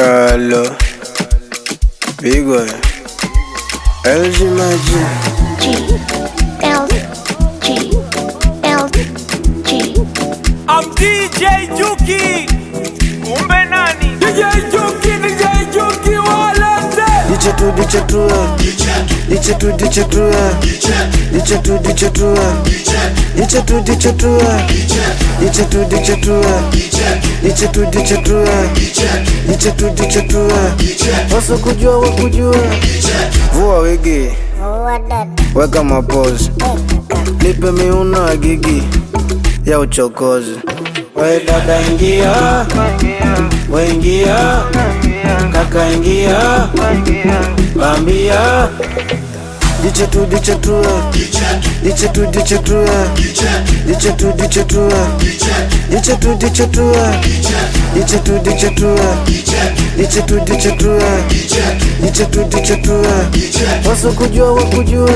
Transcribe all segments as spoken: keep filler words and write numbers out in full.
Carlo, Big Boy, L G Magic, G L G L G. I'm D J Juki. Umbe nani? D J Juki, D J Juki walete. Dice tu, dice tu, dice tu, dice tu, dice tu, dice tu, dice tu, dice tu, dice tu, dice tu, dice tu, dice tu, dice tu, dice tu. Waso kujua wa kujua. Vua wigi, weka mapose, nipe miuno ya gigi ya uchokozi. We dada ingia, we ingia, kaka ingia, bambia. Dice tu, dice tu, dice tu, dice tu, dice tu, dice tu, dice tu, dice tu, dice tu, dice tu, dice tu, dice tu, dice tu, dice tu. Waso kujua wa kujua.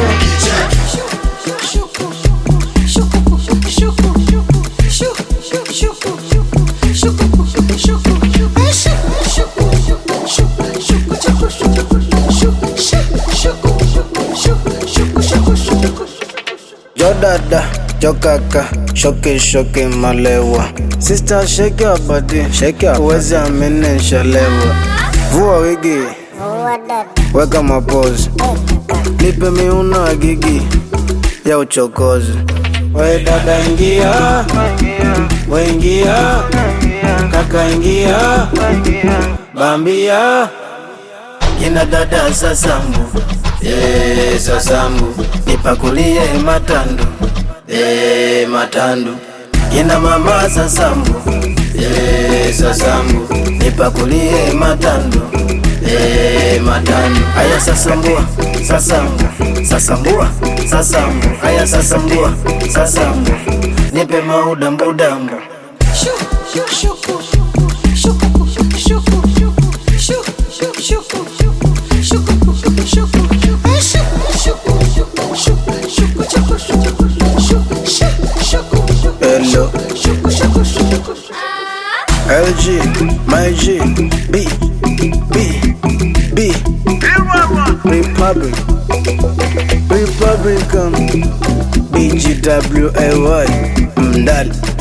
Yo dada, yo kaka, shoki shoki malewa. Sister shake your body, shake your uwezi amini nshalewa. Vua wigi, weka mapose, nipe miuno ya gigi ya uchokozi. We dada ingia, we ingia, kaka ingia, bambia. Kina dada sasambu, eh sasambu, nipakulie matandu, eh matandu. Kina mama sasambu, eh sasambu, nipakulie matandu, eh matandu. Aya sasambua, sasambu, sasambua, sasambu. Aya sasambua, sasambu, nipe maudambu dambu. Hello, L G, my G, B, B, B, Republic, Republican, B G W A Y, Mdali.